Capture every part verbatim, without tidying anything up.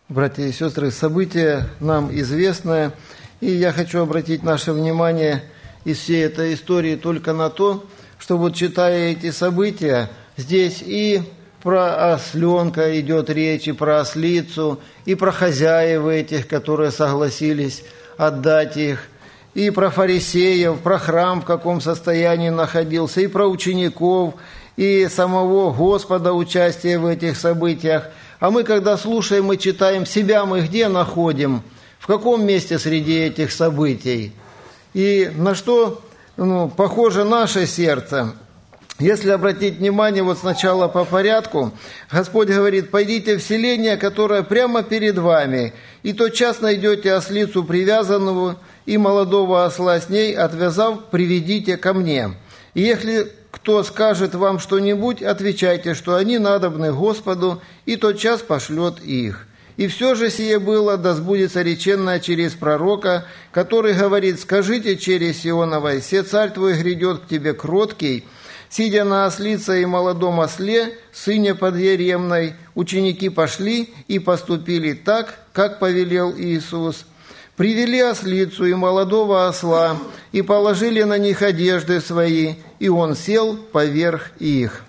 Братья и сестры, событие нам известное, и я хочу обратить наше внимание из всей этой истории только на то, что вот читая эти события, здесь и про осленка идет речь, и про ослицу, и про хозяев этих, которые согласились отдать их, и про фарисеев, про храм, в каком состоянии находился, и про учеников, и самого Господа участие в этих событиях. А мы, когда слушаем и читаем, себя мы где находим, в каком месте среди этих событий? И на что ну, похоже наше сердце? Если обратить внимание, вот сначала по порядку, Господь говорит: «Пойдите в селение, которое прямо перед вами, и тотчас найдете ослицу привязанную, и молодого осла с ней, отвязав, приведите ко мне. И если кто скажет вам что-нибудь, отвечайте, что они надобны Господу, и тотчас пошлет их. И все же сие было, да сбудется реченное через пророка, который говорит: скажите через Сионовой, се царь твой грядет к тебе кроткий, сидя на ослице и молодом осле, сыне подъеремной. Ученики пошли и поступили так, как повелел Иисус. Привели ослицу и молодого осла, и положили на них одежды свои, и он сел поверх их».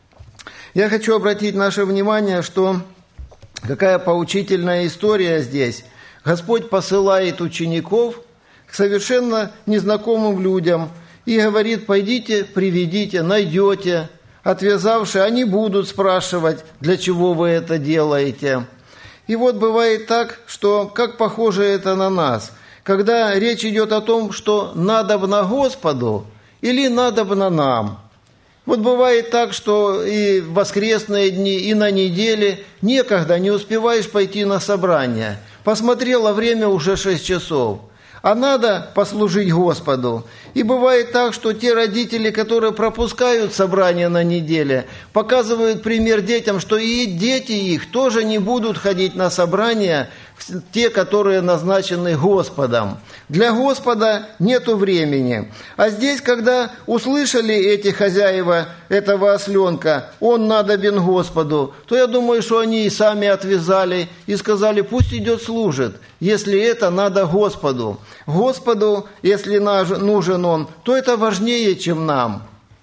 Я хочу обратить наше внимание, что какая поучительная история здесь. Господь посылает учеников к совершенно незнакомым людям и говорит: «Пойдите, приведите, найдете». Отвязавши, они будут спрашивать: «Для чего вы это делаете?» И вот бывает так, что как похоже это на нас, когда речь идет о том, что надобно Господу или надобно нам. Вот бывает так, что и в воскресные дни, и на неделе некогда, не успеваешь пойти на собрание. Посмотрела, время уже шесть часов. А надо послужить Господу. И бывает так, что те родители, которые пропускают собрание на неделе, показывают пример детям, что и дети их тоже не будут ходить на собрания, те, которые назначены Господом. Для Господа нету времени. А здесь, когда услышали эти хозяева этого осленка: он надобен Господу, то я думаю, что они и сами отвязали и сказали: пусть идет служит, если это надо Господу. Господу, если нужен он, то это важнее, чем нам.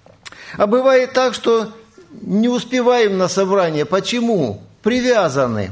А бывает так, что не успеваем на собрание. Почему? Привязаны.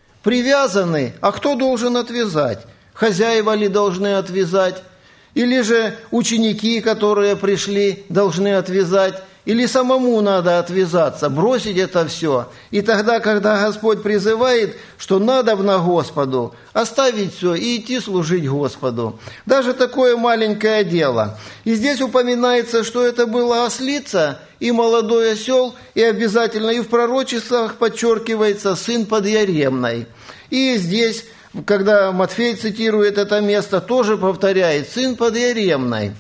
Привязаны, а кто должен отвязать? Хозяева ли должны отвязать? Или же ученики, которые пришли, должны отвязать? Или самому надо отвязаться, бросить это все? И тогда, когда Господь призывает, что надобно Господу, оставить все и идти служить Господу. Даже такое маленькое дело. И здесь упоминается, что это была ослица и молодой осел, и обязательно и в пророчествах подчеркивается сын подъеремной. И здесь, когда Матфей цитирует это место, тоже повторяет: сын подъеремной.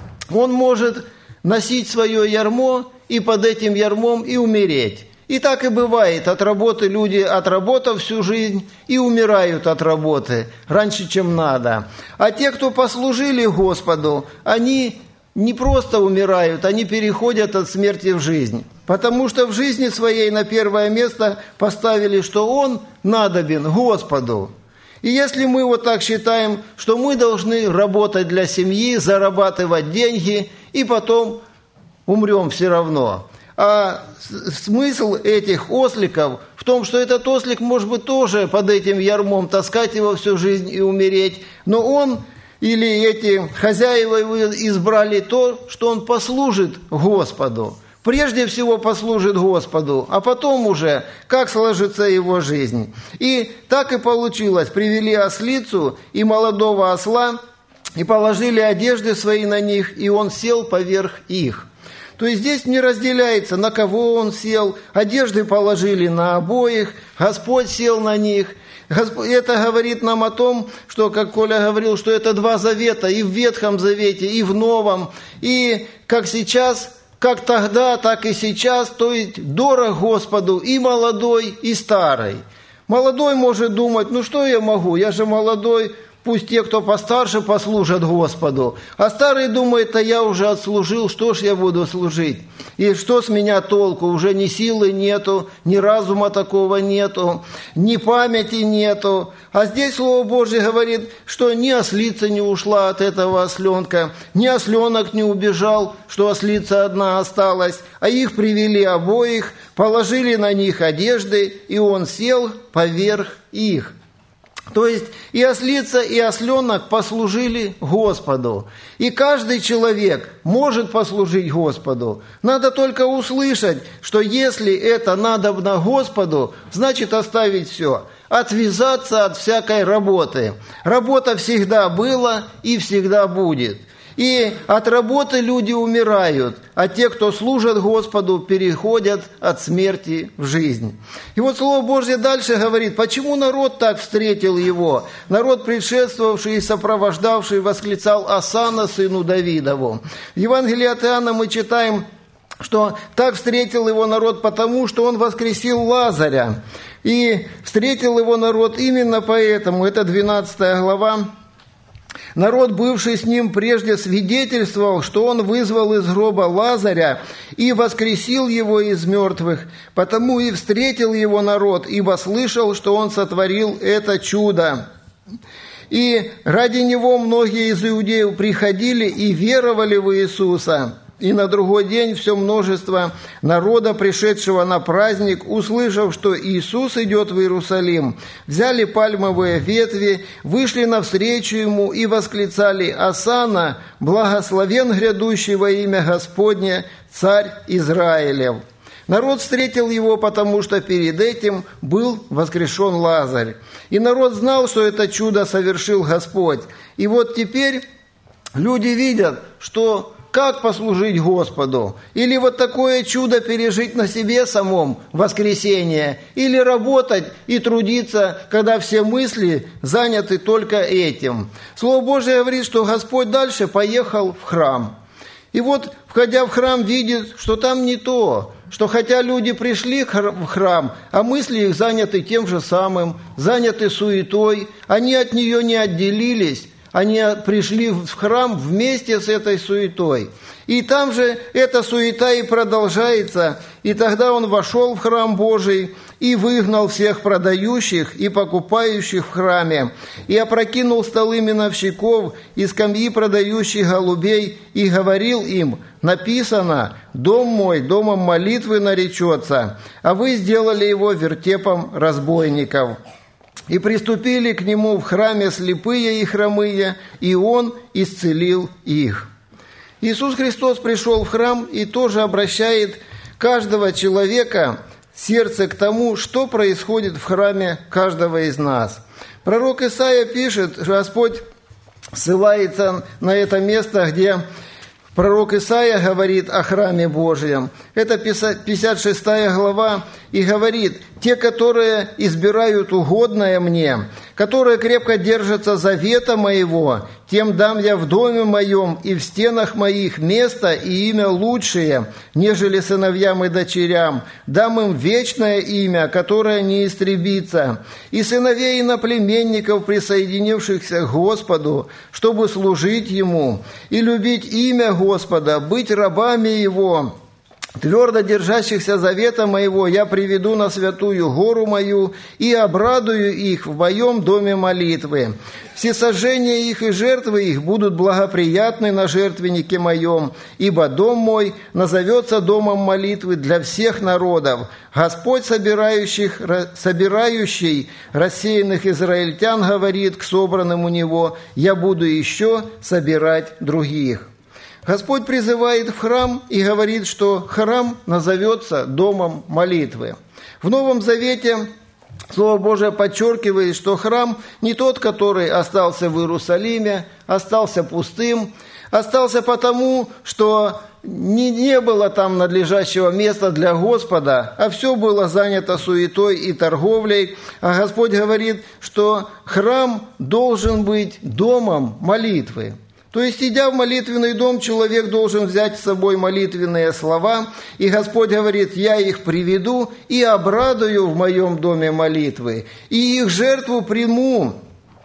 Он может носить свое ярмо и под этим ярмом и умереть. И так и бывает. От работы люди, отработав всю жизнь, и умирают от работы раньше, чем надо. А те, кто послужили Господу, они не просто умирают, они переходят от смерти в жизнь. Потому что в жизни своей на первое место поставили, что Он надобен Господу. И если мы вот так считаем, что мы должны работать для семьи, зарабатывать деньги, и потом умрем все равно. А смысл этих осликов в том, что этот ослик может быть тоже под этим ярмом, таскать его всю жизнь и умереть, но он или эти хозяева его избрали то, что он послужит Господу. Прежде всего послужит Господу, а потом уже, как сложится его жизнь. И так и получилось. Привели ослицу и молодого осла, и положили одежды свои на них, и он сел поверх их. То есть здесь не разделяется, на кого он сел. Одежды положили на обоих, Господь сел на них. Это говорит нам о том, что, как Коля говорил, что это два завета, и в Ветхом Завете, и в Новом. И как сейчас, как тогда, так и сейчас, то есть дорог Господу и молодой, и старый. Молодой может думать: ну что я могу, я же молодой, пусть те, кто постарше, послужат Господу. А старый думает, а я уже отслужил, что ж я буду служить? И что с меня толку? Уже ни силы нету, ни разума такого нету, ни памяти нету. А здесь Слово Божье говорит, что ни ослица не ушла от этого осленка, ни осленок не убежал, что ослица одна осталась, а их привели обоих, положили на них одежды, и он сел поверх их. То есть и ослица, и осленок послужили Господу. И каждый человек может послужить Господу. Надо только услышать, что если это надобно Господу, значит оставить все. Отвязаться от всякой работы. Работа всегда была и всегда будет. И от работы люди умирают, а те, кто служат Господу, переходят от смерти в жизнь. И вот Слово Божье дальше говорит, почему народ так встретил его. Народ, предшествовавший и сопровождавший, восклицал Осанна сыну Давидову. В Евангелии от Иоанна мы читаем, что так встретил его народ потому, что он воскресил Лазаря. И встретил его народ именно поэтому, это двенадцатая глава. Народ, бывший с ним прежде, свидетельствовал, что он вызвал из гроба Лазаря и воскресил его из мертвых. Потому и встретил его народ, ибо слышал, что он сотворил это чудо. И ради него многие из иудеев приходили и веровали в Иисуса. И на другой день все множество народа, пришедшего на праздник, услышав, что Иисус идет в Иерусалим, взяли пальмовые ветви, вышли навстречу ему и восклицали: «Осанна, благословен грядущий во имя Господне, царь Израилев». Народ встретил его, потому что перед этим был воскрешен Лазарь. И народ знал, что это чудо совершил Господь. И вот теперь люди видят, что как послужить Господу? Или вот такое чудо пережить на себе самом, воскресение? Или работать и трудиться, когда все мысли заняты только этим? Слово Божие говорит, что Господь дальше поехал в храм. И вот, входя в храм, видит, что там не то, что хотя люди пришли в храм, а мысли их заняты тем же самым, заняты суетой, они от нее не отделились, они пришли в храм вместе с этой суетой. И там же эта суета и продолжается. И тогда он вошел в храм Божий и выгнал всех продающих и покупающих в храме, и опрокинул столы миновщиков и скамьи продающих голубей, и говорил им: написано: «Дом мой домом молитвы наречется, а вы сделали его вертепом разбойников». И приступили к нему в храме слепые и хромые, и он исцелил их. Иисус Христос пришел в храм и тоже обращает каждого человека сердце к тому, что происходит в храме каждого из нас. Пророк Исаия пишет, Господь ссылается на это место, где пророк Исаия говорит о храме Божьем. Это пятьдесят шестая глава, и говорит: «Те, которые избирают угодное мне, которые крепко держатся завета моего, тем дам я в доме моем и в стенах моих место и имя лучшее, нежели сыновьям и дочерям. Дам им вечное имя, которое не истребится, и сыновей иноплеменников, присоединившихся к Господу, чтобы служить Ему и любить имя Господа, быть рабами Его. Твердо держащихся завета моего я приведу на святую гору мою и обрадую их в моем доме молитвы. Всесожжения их и жертвы их будут благоприятны на жертвеннике моем, ибо дом мой назовется домом молитвы для всех народов. Господь, собирающих, собирающий рассеянных израильтян, говорит к собранным у него: я буду еще собирать других». Господь призывает в храм и говорит, что храм назовется домом молитвы. В Новом Завете Слово Божие подчеркивает, что храм не тот, который остался в Иерусалиме, остался пустым, остался потому, что не, не было там надлежащего места для Господа, а все было занято суетой и торговлей. А Господь говорит, что храм должен быть домом молитвы. То есть, идя в молитвенный дом, человек должен взять с собой молитвенные слова, и Господь говорит: я их приведу и обрадую в моем доме молитвы, и их жертву приму.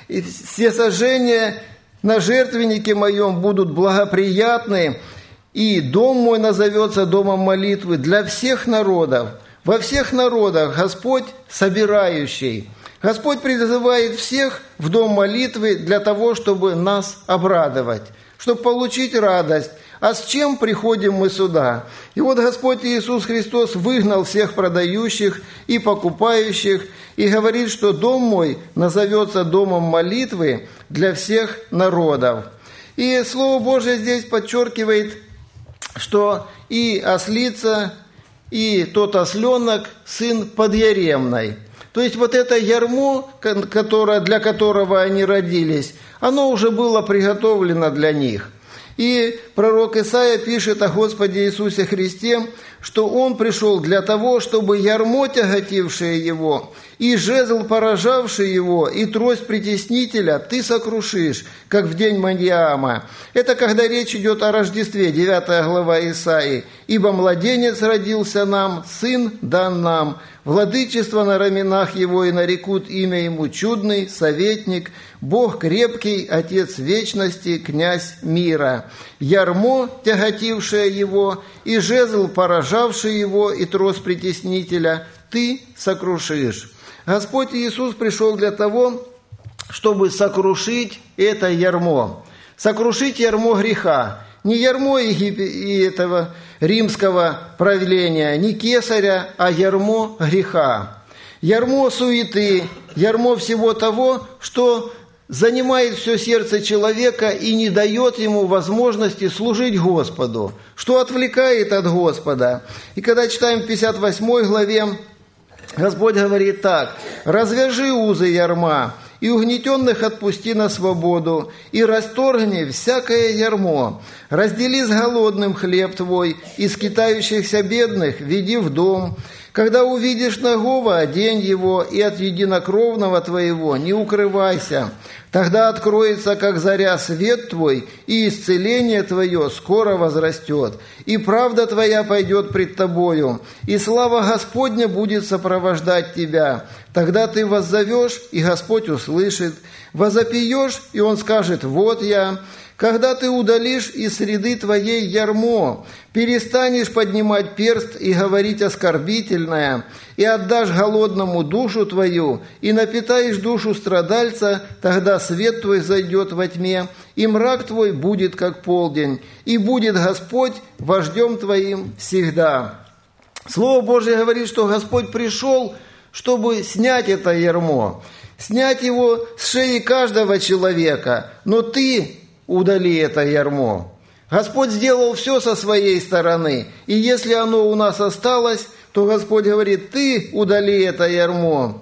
и все сожжения на жертвеннике моем будут благоприятны, и дом мой назовется домом молитвы для всех народов. Во всех народах Господь собирающий. Господь призывает всех в дом молитвы для того, чтобы нас обрадовать, чтобы получить радость. А с чем приходим мы сюда? И вот Господь Иисус Христос выгнал всех продающих и покупающих и говорит, что дом мой назовется домом молитвы для всех народов. И Слово Божие здесь подчеркивает, что и ослица, и тот осленок – сын подъяремной. То есть вот это ярмо, которое, для которого они родились, оно уже было приготовлено для них. И пророк Исаия пишет о Господе Иисусе Христе, что Он пришел для того, чтобы ярмо, тяготившее Его, и жезл, поражавший Его, и трость притеснителя ты сокрушишь, как в день Маниама. Это когда речь идет о Рождестве, девятая глава Исаии. «Ибо младенец родился нам, сын дан нам, владычество на раменах Его, и нарекут имя Ему чудный, советник, Бог крепкий, Отец вечности, князь мира. Ярмо, тяготившее Его, и жезл, поражавший Его, и трость притеснителя ты сокрушишь». Господь Иисус пришел для того, чтобы сокрушить это ярмо. Сокрушить ярмо греха. Не ярмо и этого римского правления, не кесаря, а ярмо греха. Ярмо суеты, ярмо всего того, что занимает все сердце человека и не дает ему возможности служить Господу, что отвлекает от Господа. И когда читаем в пятьдесят восьмой главе, Господь говорит так: «Развяжи узы ярма, и угнетенных отпусти на свободу, и расторгни всякое ярмо. Раздели с голодным хлеб твой, и скитающихся бедных веди в дом. Когда увидишь нагого, одень его, и от единокровного твоего не укрывайся. Тогда откроется, как заря, свет твой, и исцеление твое скоро возрастет, и правда твоя пойдет пред тобою, и слава Господня будет сопровождать тебя. Тогда ты воззовешь, и Господь услышит, возопьешь, и Он скажет: вот я. Когда ты удалишь из среды твоей ярмо, перестанешь поднимать перст и говорить оскорбительное, и отдашь голодному душу твою, и напитаешь душу страдальца, тогда свет твой зайдет во тьме, и мрак твой будет как полдень, и будет Господь вождем твоим всегда». Слово Божие говорит, что Господь пришел, чтобы снять это ярмо, снять его с шеи каждого человека, но ты удали это ярмо. Господь сделал все со своей стороны, и если оно у нас осталось, то Господь говорит: ты удали это ярмо.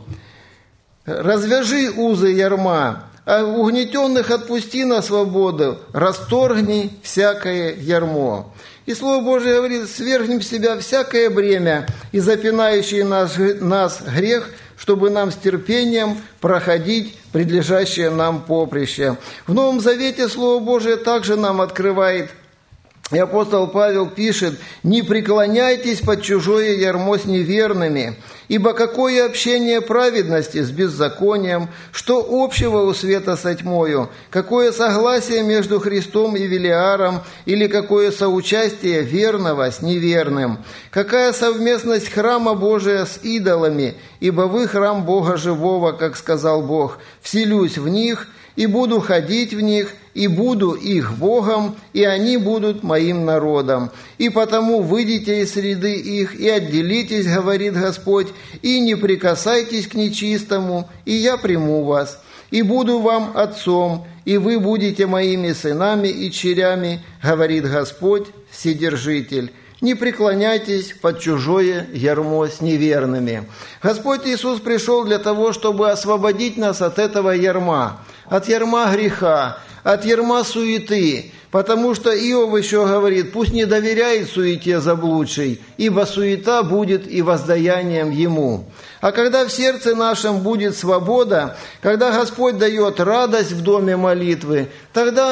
Развяжи узы ярма, а угнетенных отпусти на свободу, расторгни всякое ярмо. И Слово Божие говорит: свергнем с себя всякое бремя и запинающий нас, нас грех, чтобы нам с терпением проходить предлежащее нам поприще. В Новом Завете Слово Божие также нам открывает, и апостол Павел пишет: «Не преклоняйтесь под чужое ярмо с неверными, ибо какое общение праведности с беззаконием, что общего у света со тьмою, какое согласие между Христом и Велиаром, или какое соучастие верного с неверным, какая совместность храма Божия с идолами, ибо вы храм Бога живого, как сказал Бог, вселюсь в них, и буду ходить в них, и буду их Богом, и они будут моим народом. И потому выйдите из среды их, и отделитесь, говорит Господь, и не прикасайтесь к нечистому, и я приму вас, и буду вам отцом, и вы будете моими сынами и дочерями, говорит Господь Вседержитель». Не преклоняйтесь под чужое ярмо с неверными. Господь Иисус пришел для того, чтобы освободить нас от этого ярма, от ярма греха, от ярма суеты, потому что Иов еще говорит: пусть не доверяет суете заблудшей, ибо суета будет и воздаянием ему. А когда в сердце нашем будет свобода, когда Господь дает радость в доме молитвы, тогда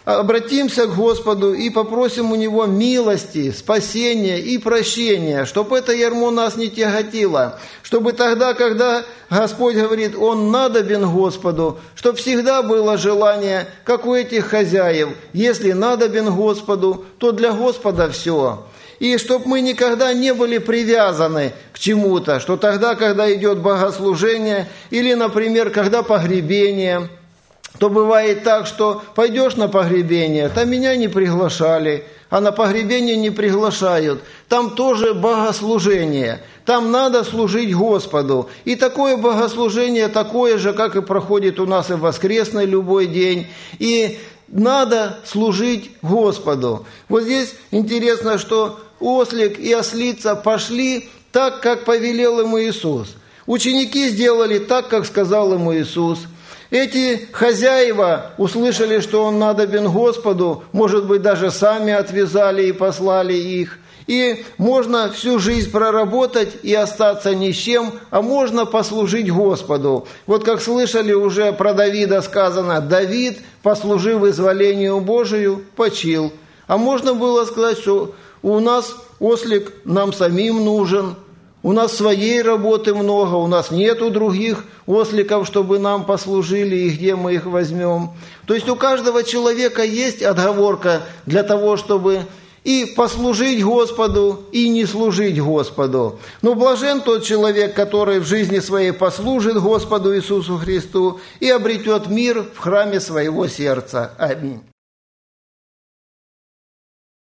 обратимся к Господу и попросим у Него милости, спасения и прощения, чтобы это ярмо нас не тяготило, чтобы тогда, когда Господь говорит, Он надобен Господу, чтобы всегда было желание, как у этих хозяев, если надобен Господу, то для Господа все. И чтобы мы никогда не были привязаны к чему-то, что тогда, когда идет богослужение, или, например, когда погребение, то бывает так, что пойдешь на погребение, там меня не приглашали, а на погребение не приглашают. Там тоже богослужение, там надо служить Господу. И такое богослужение, такое же, как и проходит у нас и воскресный любой день. И надо служить Господу. Вот здесь интересно, что ослик и ослица пошли так, как повелел им Иисус. Ученики сделали так, как сказал им Иисус. Эти хозяева услышали, что он надобен Господу, может быть, даже сами отвязали и послали их. И можно всю жизнь проработать и остаться ни с чем, а можно послужить Господу. Вот как слышали уже про Давида сказано, Давид, послужив вызволению Божию, почил. А можно было сказать, что у нас ослик нам самим нужен, у нас своей работы много, у нас нету других осликов, чтобы нам послужили, и где мы их возьмем. То есть у каждого человека есть отговорка для того, чтобы и послужить Господу, и не служить Господу. Но блажен тот человек, который в жизни своей послужит Господу Иисусу Христу и обретет мир в храме своего сердца. Аминь.